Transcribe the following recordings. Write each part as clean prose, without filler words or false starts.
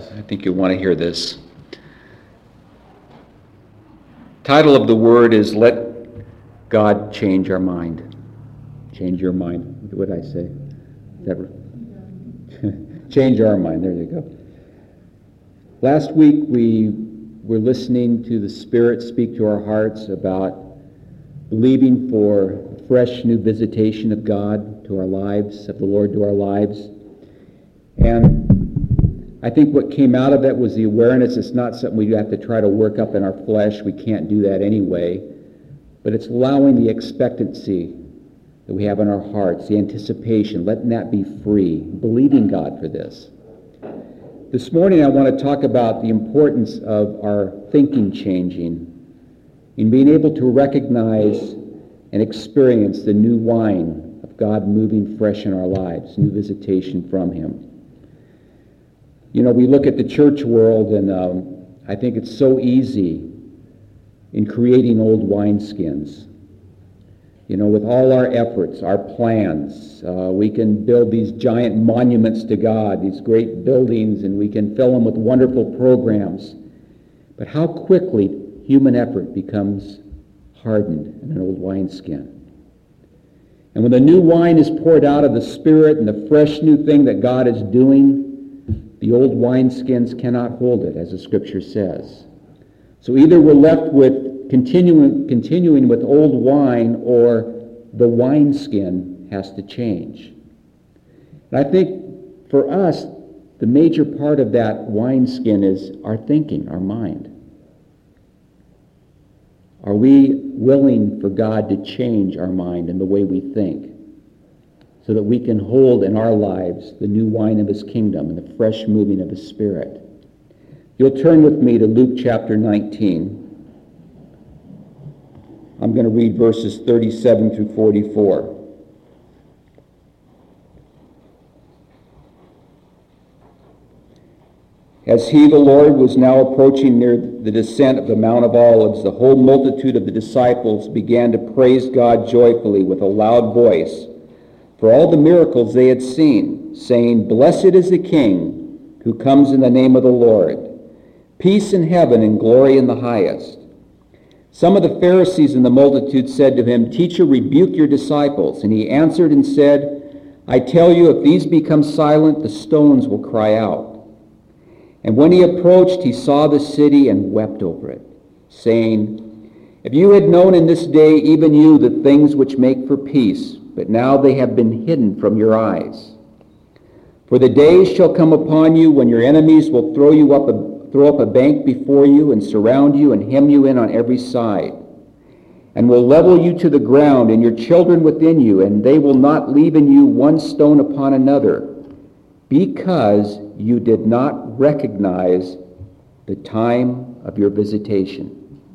I think you'll want to hear this. Title of the word is Let God Change Our Mind. Change your mind. What did I say? Change our mind. There you go. Last week we were listening to the Spirit speak to our hearts about believing for fresh new visitation of God to our lives, of the Lord to our lives. And I think what came out of it was the awareness it's not something we have to try to work up in our flesh. We can't do that anyway. But it's allowing the expectancy that we have in our hearts, the anticipation, letting that be free, believing God for this. This morning I want to talk about the importance of our thinking changing, in being able to recognize and experience the new wine of God moving fresh in our lives, new visitation from Him. You know, we look at the church world, and I think it's so easy in creating old wineskins. You know, with all our efforts, our plans, we can build these giant monuments to God, these great buildings, and we can fill them with wonderful programs. But how quickly human effort becomes hardened in an old wineskin. And when the new wine is poured out of the Spirit and the fresh new thing that God is doing, the old wineskins cannot hold it, as the Scripture says. So either we're left with continuing with old wine, or the wineskin has to change. And I think for us, the major part of that wineskin is our thinking, our mind. Are we willing for God to change our mind and the way we think, so that we can hold in our lives the new wine of His kingdom and the fresh moving of His Spirit? You'll turn with me to Luke chapter 19. I'm going to read verses 37 through 44. As He, the Lord, was now approaching near the descent of the Mount of Olives, the whole multitude of the disciples began to praise God joyfully with a loud voice for all the miracles they had seen, saying, "Blessed is the King who comes in the name of the Lord. Peace in heaven and glory in the highest." Some of the Pharisees in the multitude said to Him, "Teacher, rebuke your disciples." And He answered and said, "I tell you, if these become silent, the stones will cry out." And when He approached, He saw the city and wept over it, saying, "If you had known in this day, even you, the things which make for peace, but now they have been hidden from your eyes. For the days shall come upon you when your enemies will throw up a bank before you and surround you and hem you in on every side, and will level you to the ground and your children within you, and they will not leave in you one stone upon another, because you did not recognize the time of your visitation."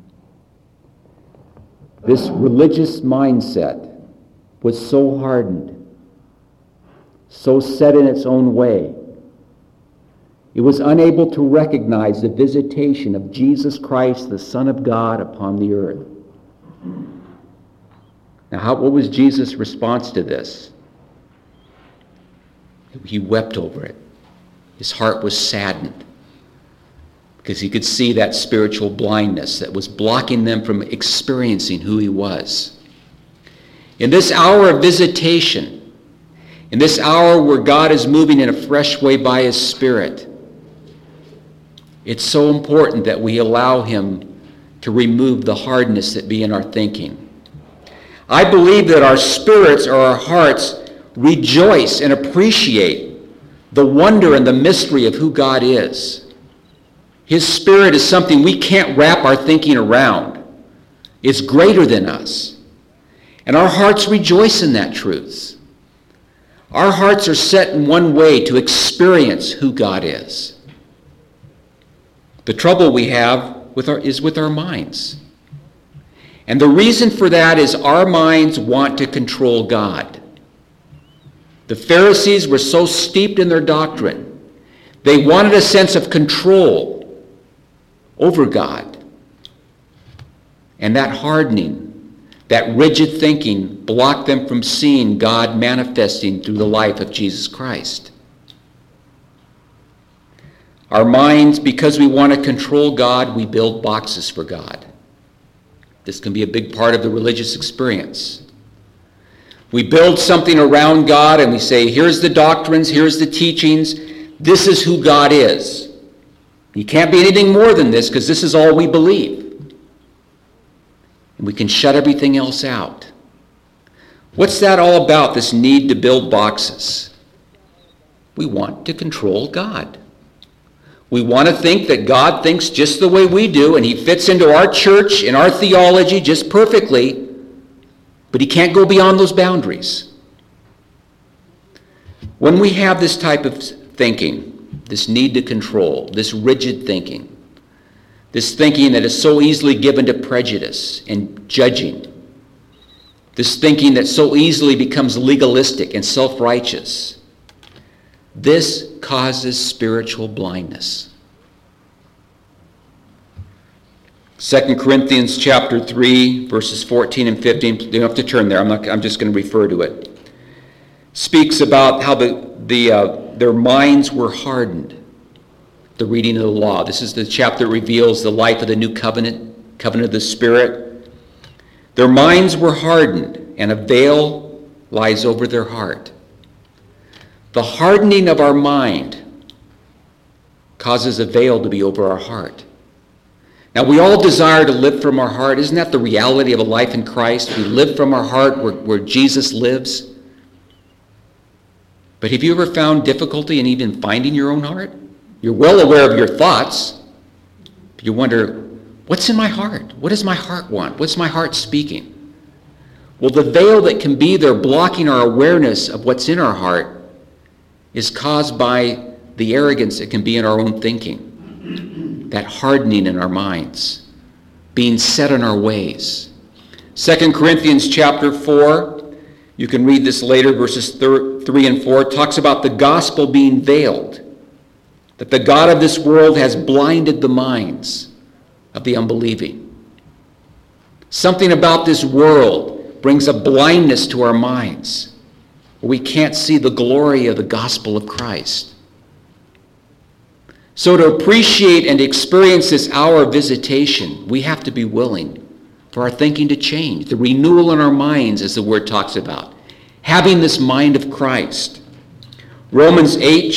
This religious mindset was so hardened, so set in its own way. It was unable to recognize the visitation of Jesus Christ, the Son of God, upon the earth. Now, what was Jesus' response to this? He wept over it. His heart was saddened because he could see that spiritual blindness that was blocking them from experiencing who He was. In this hour of visitation, in this hour where God is moving in a fresh way by His Spirit, it's so important that we allow Him to remove the hardness that be in our thinking. I believe that our spirits or our hearts rejoice and appreciate the wonder and the mystery of who God is. His Spirit is something we can't wrap our thinking around. It's greater than us. And our hearts rejoice in that truth. Our hearts are set in one way to experience who God is. The trouble we have is with our minds. And the reason for that is our minds want to control God. The Pharisees were so steeped in their doctrine, they wanted a sense of control over God. And that hardening, that rigid thinking blocked them from seeing God manifesting through the life of Jesus Christ. Our minds, because we want to control God, we build boxes for God. This can be a big part of the religious experience. We build something around God and we say, here's the doctrines, here's the teachings, this is who God is. You can't be anything more than this because this is all we believe. And we can shut everything else out. What's that all about, this need to build boxes? We want to control God. We want to think that God thinks just the way we do, and he fits into our church and our theology just perfectly, but he can't go beyond those boundaries. When we have this type of thinking, this need to control, this rigid thinking, this thinking that is so easily given to prejudice and judging, this thinking that so easily becomes legalistic and self-righteous, this causes spiritual blindness. 2 Corinthians chapter 3, verses 14 and 15, you don't have to turn there, I'm just going to refer to it. Speaks about how their minds were hardened, the reading of the law. This is the chapter that reveals the life of the new covenant of the Spirit. Their minds were hardened, and a veil lies over their heart. The hardening of our mind causes a veil to be over our heart. Now, we all desire to live from our heart. Isn't that the reality of a life in Christ? We live from our heart where Jesus lives. But have you ever found difficulty in even finding your own heart? You're well aware of your thoughts, but you wonder, what's in my heart? What does my heart want? What's my heart speaking? Well, the veil that can be there blocking our awareness of what's in our heart is caused by the arrogance that can be in our own thinking, that hardening in our minds, being set in our ways. 2 Corinthians chapter 4, you can read this later, verses 3 and 4, talks about the gospel being veiled, that the God of this world has blinded the minds of the unbelieving. Something about this world brings a blindness to our minds. We can't see the glory of the gospel of Christ. So to appreciate and experience this hour of visitation, we have to be willing for our thinking to change. The renewal in our minds, as the word talks about. Having this mind of Christ. Romans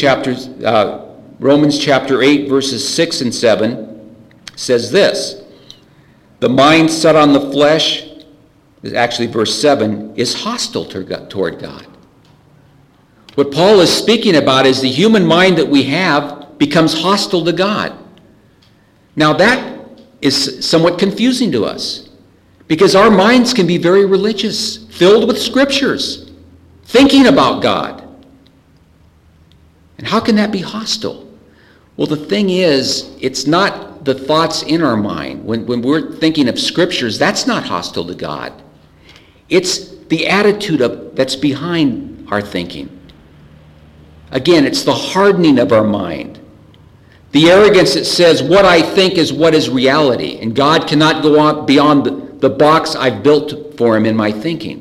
chapter 8, verses 6 and 7 says this. The mind set on the flesh, actually verse 7, is hostile toward God. What Paul is speaking about is the human mind that we have becomes hostile to God. Now that is somewhat confusing to us because our minds can be very religious, filled with scriptures, thinking about God. And how can that be hostile? Well, the thing is, it's not the thoughts in our mind. When we're thinking of scriptures, that's not hostile to God. It's the attitude that's behind our thinking. Again, it's the hardening of our mind. The arrogance that says what I think is what is reality, and God cannot go on beyond the box I've built for him in my thinking.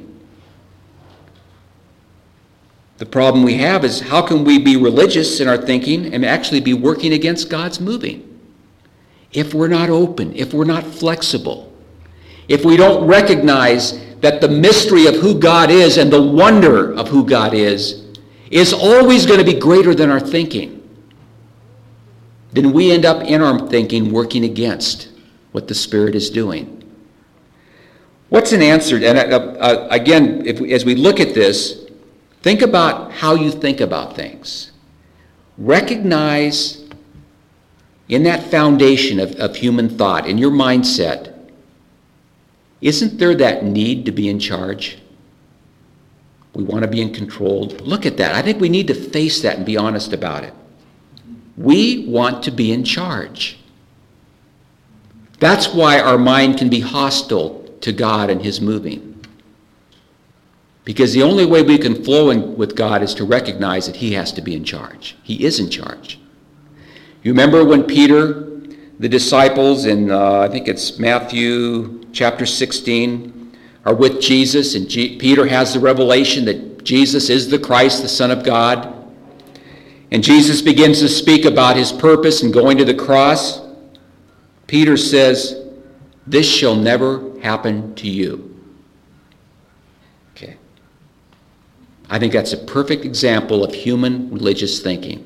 The problem we have is how can we be religious in our thinking and actually be working against God's moving? If we're not open, if we're not flexible, if we don't recognize that the mystery of who God is and the wonder of who God is always going to be greater than our thinking, then we end up in our thinking working against what the Spirit is doing. What's an answer? And again, as we look at this, think about how you think about things. Recognize in that foundation of human thought, in your mindset, isn't there that need to be in charge? We want to be in control. Look at that. I think we need to face that and be honest about it. We want to be in charge. That's why our mind can be hostile to God and his moving. Because the only way we can flow with God is to recognize that he has to be in charge. He is in charge. You remember when Peter, the disciples in, I think it's Matthew chapter 16, are with Jesus, and Peter has the revelation that Jesus is the Christ, the Son of God. and Jesus begins to speak about his purpose in going to the cross, Peter says, "This shall never happen to you." Okay. I think that's a perfect example of human religious thinking.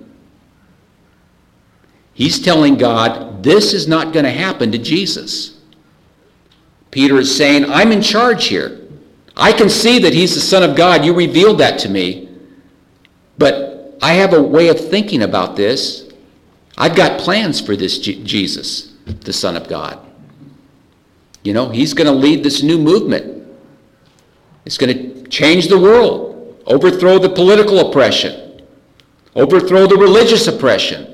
He's telling God, this is not going to happen to Jesus. Peter is saying, I'm in charge here. I can see that he's the Son of God. You revealed that to me. But I have a way of thinking about this. I've got plans for this Jesus, the Son of God. You know, he's going to lead this new movement. It's going to change the world, overthrow the political oppression, overthrow the religious oppression.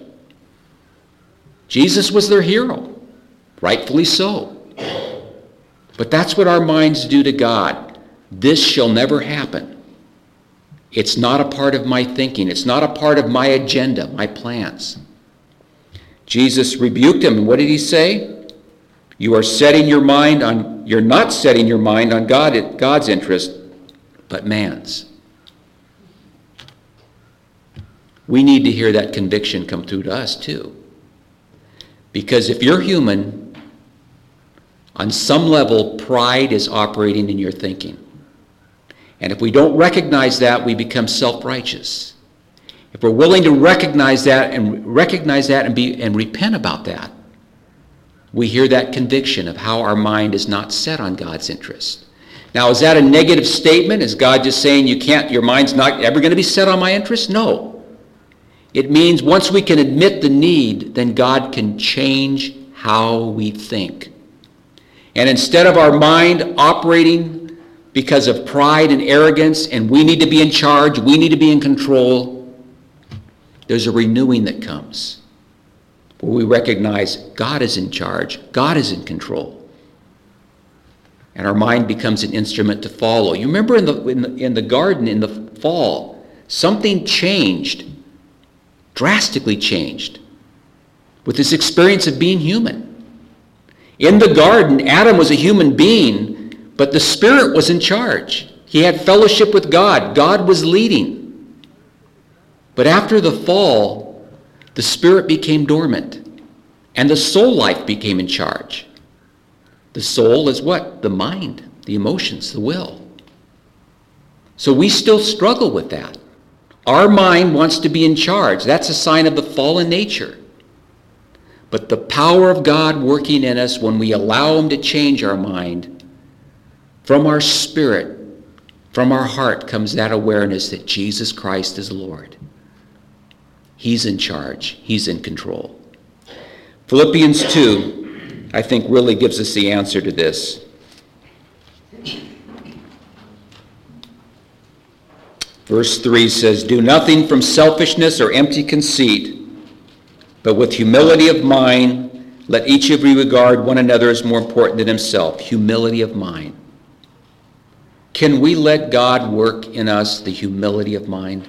Jesus was their hero, rightfully so. But that's what our minds do to God. This shall never happen. It's not a part of my thinking. It's not a part of my agenda, my plans. Jesus rebuked him, and what did he say? You're not setting your mind on God's interest, but man's. We need to hear that conviction come through to us too. Because if you're human, on some level, pride is operating in your thinking. And if we don't recognize that, we become self-righteous. If we're willing to recognize that and repent about that, we hear that conviction of how our mind is not set on God's interest. Now, is that a negative statement? Is God just saying your mind's not ever going to be set on my interest? No. It means once we can admit the need, then God can change how we think. And instead of our mind operating because of pride and arrogance, and we need to be in charge, we need to be in control, there's a renewing that comes where we recognize God is in charge, God is in control. And our mind becomes an instrument to follow. You remember in the garden in the fall, something changed. Drastically changed with this experience of being human. In the garden, Adam was a human being, but the Spirit was in charge. He had fellowship with God. God was leading. But after the fall, the Spirit became dormant, and the soul life became in charge. The soul is what? The mind, the emotions, the will. So we still struggle with that. Our mind wants to be in charge. That's a sign of the fallen nature. But the power of God working in us when we allow him to change our mind, from our spirit, from our heart comes that awareness that Jesus Christ is Lord. He's in charge. He's in control. Philippians 2, I think, really gives us the answer to this. Verse 3 says, do nothing from selfishness or empty conceit, but with humility of mind, let each of you regard one another as more important than himself. Humility of mind. Can we let God work in us the humility of mind?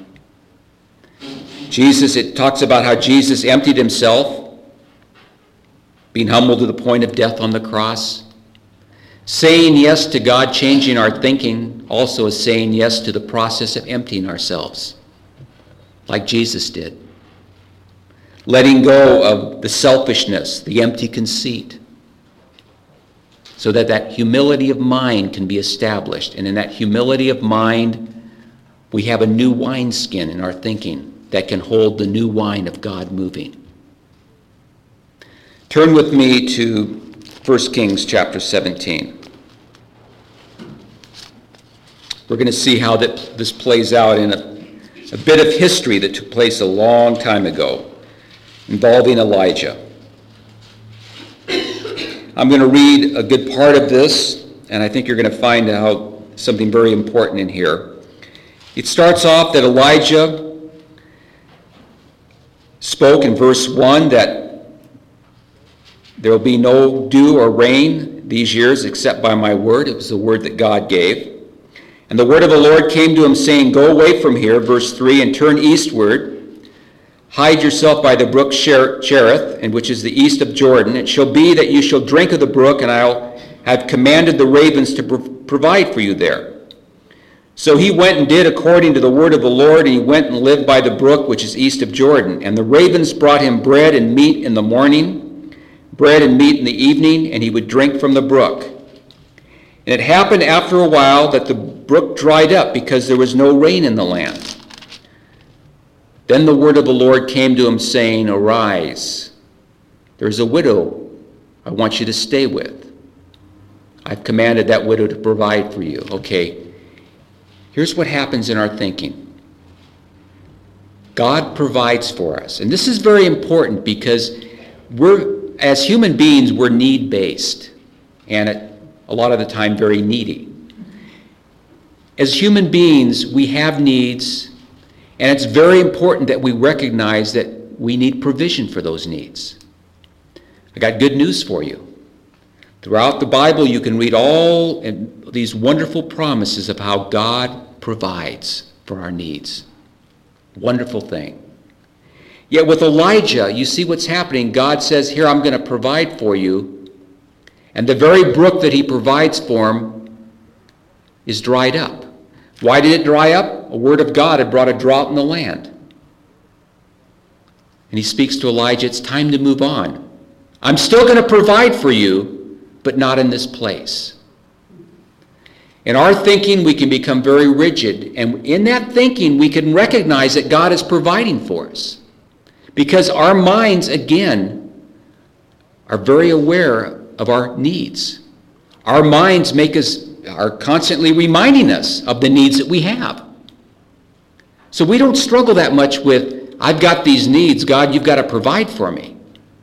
It talks about how Jesus emptied himself, being humbled to the point of death on the cross. Saying yes to God changing our thinking also is saying yes to the process of emptying ourselves, like Jesus did. Letting go of the selfishness, the empty conceit, so that humility of mind can be established. And in that humility of mind, we have a new wineskin in our thinking that can hold the new wine of God moving. Turn with me to 1 Kings chapter 17. We're going to see how this plays out in a bit of history that took place a long time ago involving Elijah. I'm going to read a good part of this, and I think you're going to find out something very important in here. It starts off that Elijah spoke in verse 1 that there will be no dew or rain these years except by my word. It was the word that God gave. And the word of the Lord came to him saying, go away from here, verse 3, and turn eastward. Hide yourself by the brook Cherith, and which is the east of Jordan. It shall be that you shall drink of the brook, and I'll have commanded the ravens to provide for you there. So he went and did according to the word of the Lord, and he went and lived by the brook which is east of Jordan. And the ravens brought him bread and meat in the morning, bread and meat in the evening, and he would drink from the brook. And it happened after a while that the brook dried up because there was no rain in the land. Then the word of the Lord came to him, saying, Arise, there's a widow I want you to stay with. I've commanded that widow to provide for you. Okay, here's what happens in our thinking. God provides for us. And this is very important because as human beings, we're need-based. And a lot of the time, very needy. As human beings, we have needs, and it's very important that we recognize that we need provision for those needs. I got good news for you. Throughout the Bible, you can read all these wonderful promises of how God provides for our needs. Wonderful thing. Yet with Elijah, you see what's happening. God says, here, I'm going to provide for you. And the very brook that he provides for him is dried up. Why did it dry up? A word of God had brought a drought in the land. And he speaks to Elijah, it's time to move on. I'm still going to provide for you, but not in this place. In our thinking, we can become very rigid. And in that thinking, we can recognize that God is providing for us. Because our minds, again, are very aware of our needs. Our minds are constantly reminding us of the needs that we have. So we don't struggle that much with, I've got these needs, God, you've got to provide for me.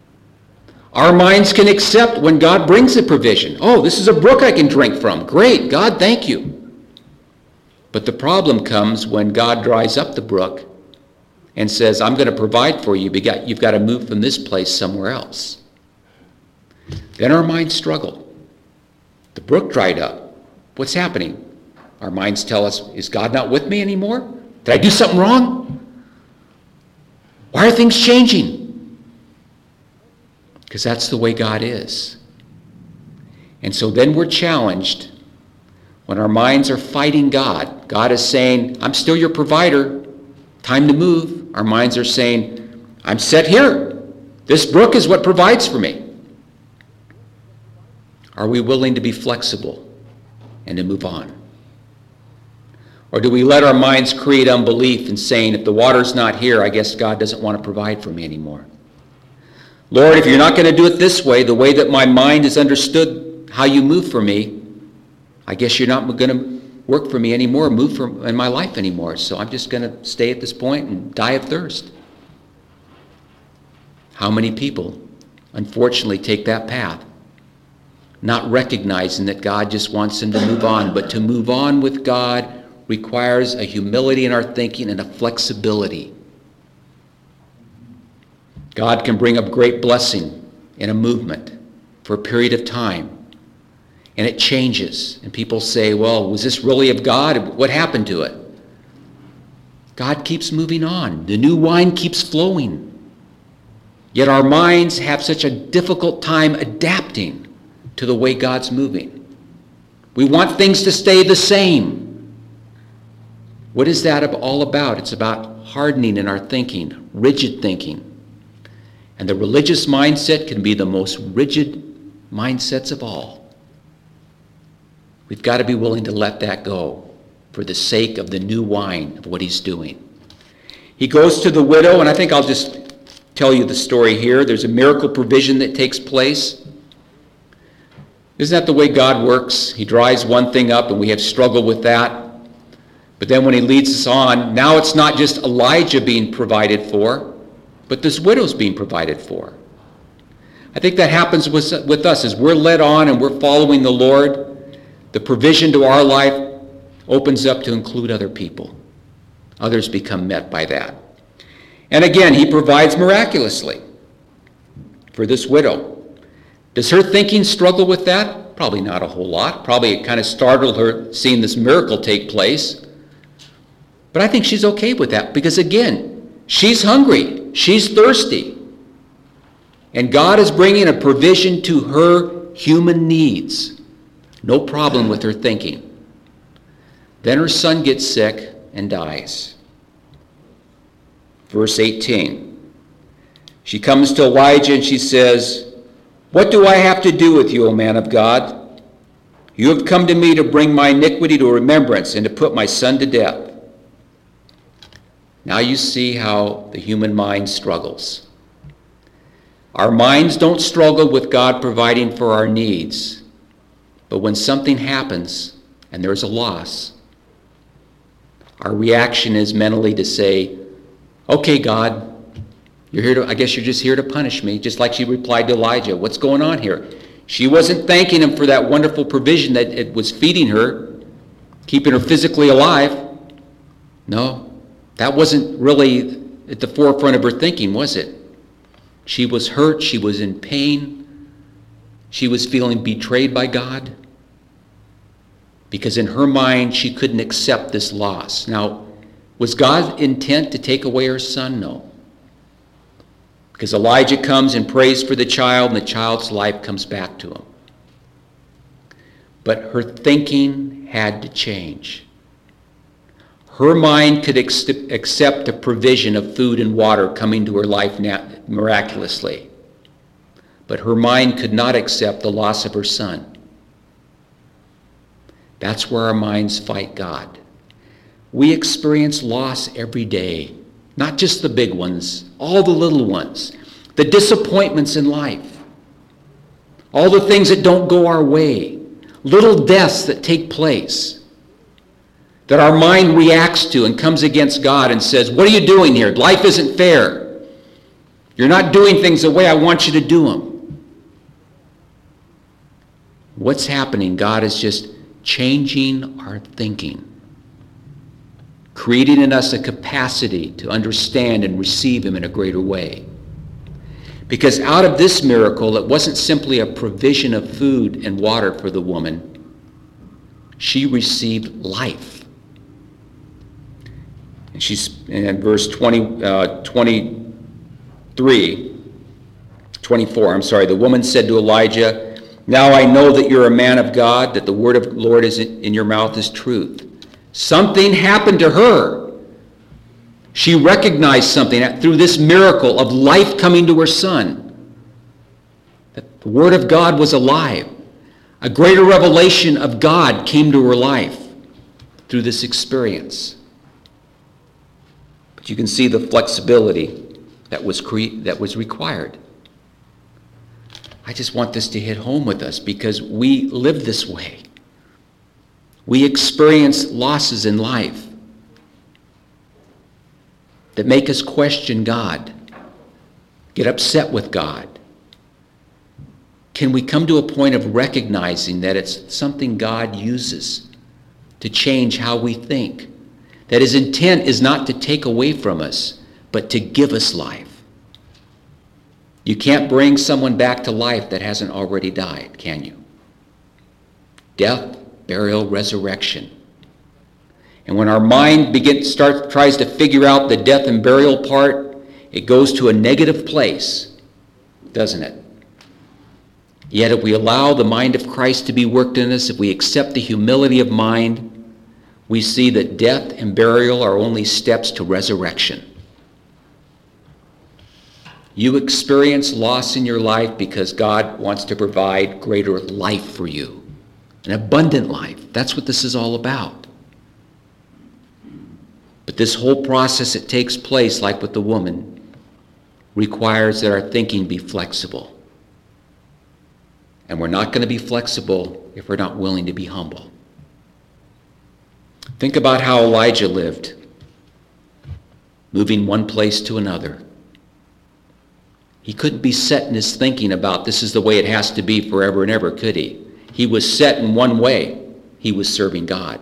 Our minds can accept when God brings a provision. Oh, this is a brook I can drink from. Great, God, thank you. But the problem comes when God dries up the brook and says, I'm going to provide for you, but you've got to move from this place somewhere else. Then our minds struggle. The brook dried up. What's happening? Our minds tell us, is God not with me anymore? Did I do something wrong? Why are things changing? Because that's the way God is. And so then we're challenged when our minds are fighting God. God is saying, I'm still your provider. Time to move. Our minds are saying, I'm set here. This brook is what provides for me. Are we willing to be flexible and to move on? Or do we let our minds create unbelief in saying, if the water's not here, I guess God doesn't want to provide for me anymore? Lord, if you're not going to do it this way, the way that my mind has understood how you move for me, I guess you're not going to work for me anymore, in my life anymore. So I'm just going to stay at this point and die of thirst. How many people, unfortunately, take that path? Not recognizing that God just wants them to move on. But to move on with God requires a humility in our thinking and a flexibility. God can bring a great blessing in a movement for a period of time. And it changes. And people say, well, was this really of God? What happened to it? God keeps moving on. The new wine keeps flowing. Yet our minds have such a difficult time adapting to the way God's moving. We want things to stay the same. What is that all about? It's about hardening in our thinking, rigid thinking. And the religious mindset can be the most rigid mindsets of all. We've got to be willing to let that go for the sake of the new wine of what he's doing. He goes to the widow, and I think I'll just tell you the story here. There's a miracle provision that takes place. Isn't that the way God works? He dries one thing up, and we have struggled with that. But then when he leads us on, now it's not just Elijah being provided for, but this widow's being provided for. I think that happens with us as we're led on and we're following the Lord. The provision to our life opens up to include other people. Others become met by that. And again, he provides miraculously for this widow. Does her thinking struggle with that? Probably not a whole lot. Probably it kind of startled her seeing this miracle take place. But I think she's okay with that because, again, she's hungry. She's thirsty. And God is bringing a provision to her human needs. No problem with her thinking. Then her son gets sick and dies. Verse 18. She comes to Elijah and she says, "What do I have to do with you, O man of God? You have come to me to bring my iniquity to remembrance and to put my son to death." Now you see how the human mind struggles. Our minds don't struggle with God providing for our needs, but when something happens and there's a loss, our reaction is mentally to say, "Okay, God, I guess you're just here to punish me," just like she replied to Elijah. What's going on here? She wasn't thanking him for that wonderful provision that it was feeding her, keeping her physically alive. No, that wasn't really at the forefront of her thinking, was it? She was hurt. She was in pain. She was feeling betrayed by God, because in her mind she couldn't accept this loss. Now, was God's intent to take away her son? No. Because Elijah comes and prays for the child, and the child's life comes back to him. But her thinking had to change. Her mind could accept the provision of food and water coming to her life miraculously. But her mind could not accept the loss of her son. That's where our minds fight God. We experience loss every day. Not just the big ones, all the little ones, the disappointments in life, all the things that don't go our way, little deaths that take place, that our mind reacts to and comes against God and says, "What are you doing here? Life isn't fair. You're not doing things the way I want you to do them." What's happening? God is just changing our thinking, creating in us a capacity to understand and receive him in a greater way. Because out of this miracle, it wasn't simply a provision of food and water for the woman. She received life. And she's in verse 24, the woman said to Elijah, "Now I know that you're a man of God, that the word of the Lord is in your mouth is truth." Something happened to her. She recognized something through this miracle of life coming to her son. That the Word of God was alive. A greater revelation of God came to her life through this experience. But you can see the flexibility that was required. I just want this to hit home with us because we live this way. We experience losses in life that make us question God, get upset with God. Can we come to a point of recognizing that it's something God uses to change how we think? That his intent is not to take away from us, but to give us life. You can't bring someone back to life that hasn't already died, can you? Death, burial, resurrection. And when our mind tries to figure out the death and burial part, it goes to a negative place, doesn't it? Yet if we allow the mind of Christ to be worked in us, if we accept the humility of mind, we see that death and burial are only steps to resurrection. You experience loss in your life because God wants to provide greater life for you, an abundant life. That's what this is all about. But this whole process that takes place, like with the woman, requires that our thinking be flexible. And we're not going to be flexible if we're not willing to be humble. Think about how Elijah lived, moving one place to another. He couldn't be set in his thinking about this is the way it has to be forever and ever, could he? He was set in one way. He was serving God.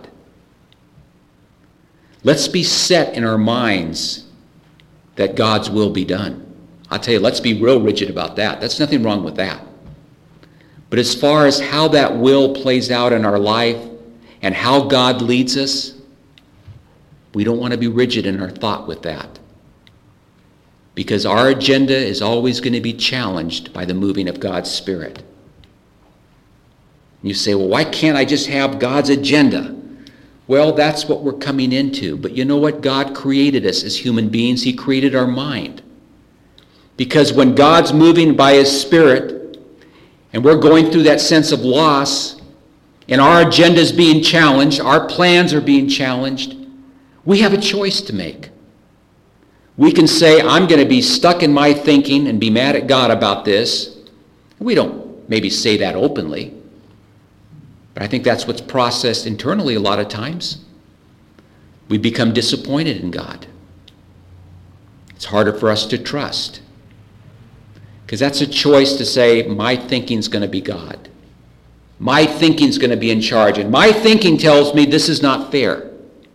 Let's be set in our minds that God's will be done. I'll tell you, let's be real rigid about that. There's nothing wrong with that. But as far as how that will plays out in our life and how God leads us, we don't want to be rigid in our thought with that. Because our agenda is always going to be challenged by the moving of God's Spirit. You say, well, why can't I just have God's agenda? Well, that's what we're coming into. But you know what? God created us as human beings. He created our mind. Because when God's moving by His Spirit, and we're going through that sense of loss, and our agenda is being challenged, our plans are being challenged, we have a choice to make. We can say, I'm going to be stuck in my thinking and be mad at God about this. We don't maybe say that openly, but I think that's what's processed internally a lot of times. We become disappointed in God. It's harder for us to trust, because that's a choice to say, my thinking's going to be God. My thinking's going to be in charge, and my thinking tells me this is not fair.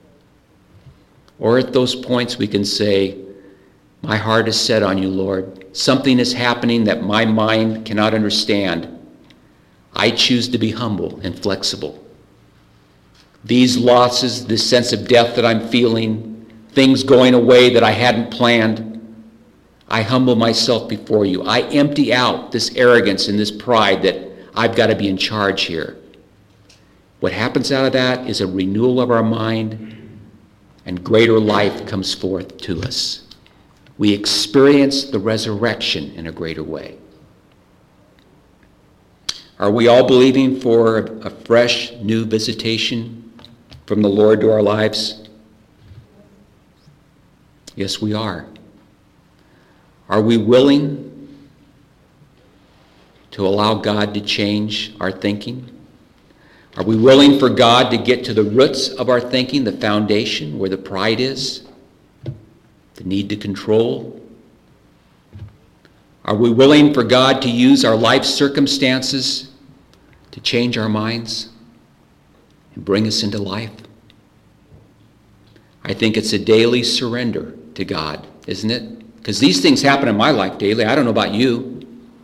Or at those points we can say, my heart is set on you, Lord. Something is happening that my mind cannot understand. I choose to be humble and flexible. These losses, this sense of death that I'm feeling, things going away that I hadn't planned, I humble myself before you. I empty out this arrogance and this pride that I've got to be in charge here. What happens out of that is a renewal of our mind, and greater life comes forth to us. We experience the resurrection in a greater way. Are we all believing for a fresh, new visitation from the Lord to our lives? Yes, we are. Are we willing to allow God to change our thinking? Are we willing for God to get to the roots of our thinking, the foundation where the pride is? The need to control? Are we willing for God to use our life circumstances to change our minds and bring us into life? I think it's a daily surrender to God, isn't it? Because these things happen in my life daily. I don't know about you.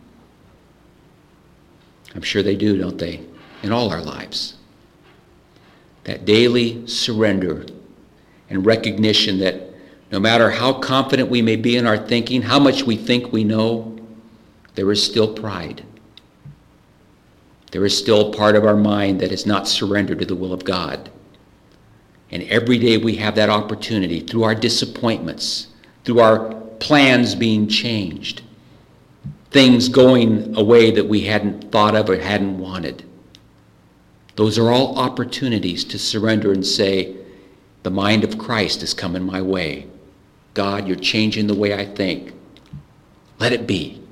I'm sure they do, don't they? In all our lives. That daily surrender and recognition that no matter how confident we may be in our thinking, how much we think we know, there is still pride. There is still a part of our mind that is not surrendered to the will of God. And every day we have that opportunity through our disappointments, through our plans being changed, things going a way that we hadn't thought of or hadn't wanted. Those are all opportunities to surrender and say, the mind of Christ is coming my way. God, you're changing the way I think. Let it be.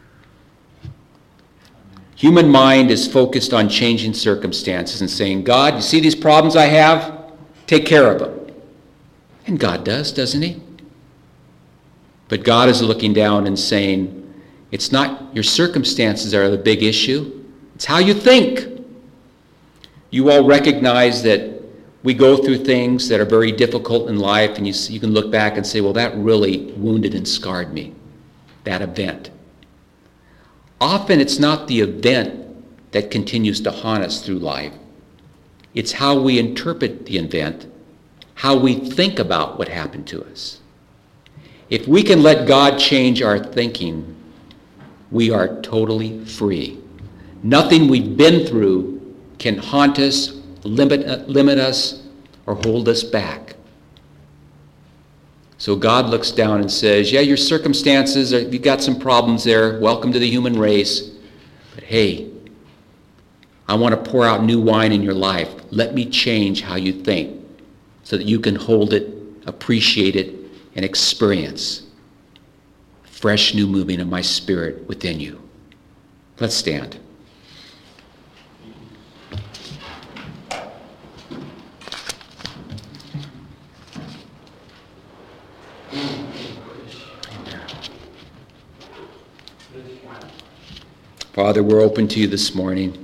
Human mind is focused on changing circumstances and saying, God, you see these problems I have? Take care of them. And God does, doesn't he? But God is looking down and saying, it's not your circumstances that are the big issue. It's how you think. You all recognize that we go through things that are very difficult in life, and you can look back and say, well, that really wounded and scarred me, that event. Often it's not the event that continues to haunt us through life. It's how we interpret the event, how we think about what happened to us. If we can let God change our thinking, we are totally free. Nothing we've been through can haunt us, limit us, or hold us back. So God looks down and says, yeah, your circumstances, you've got some problems there. Welcome to the human race. But hey, I want to pour out new wine in your life. Let me change how you think so that you can hold it, appreciate it, and experience fresh new moving of my spirit within you. Let's stand. Father, we're open to you this morning.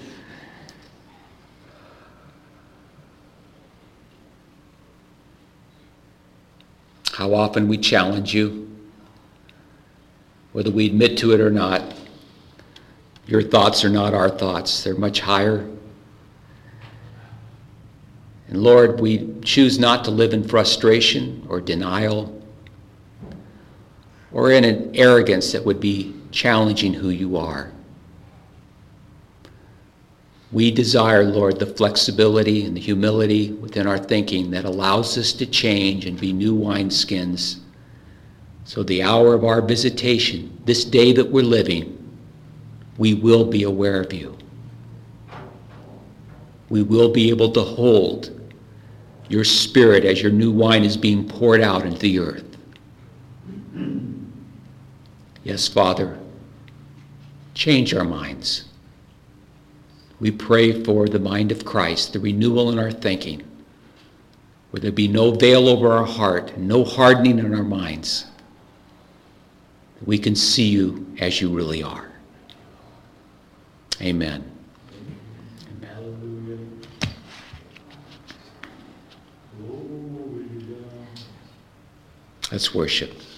How often we challenge you, whether we admit to it or not. Your thoughts are not our thoughts. They're much higher. And Lord, we choose not to live in frustration or denial or in an arrogance that would be challenging who you are. We desire, Lord, the flexibility and the humility within our thinking that allows us to change and be new wineskins. So the hour of our visitation, this day that we're living, we will be aware of you. We will be able to hold your Spirit as your new wine is being poured out into the earth. Yes, Father, change our minds. We pray for the mind of Christ, the renewal in our thinking, where there be no veil over our heart, no hardening in our minds. We can see you as you really are. Amen. Let's worship.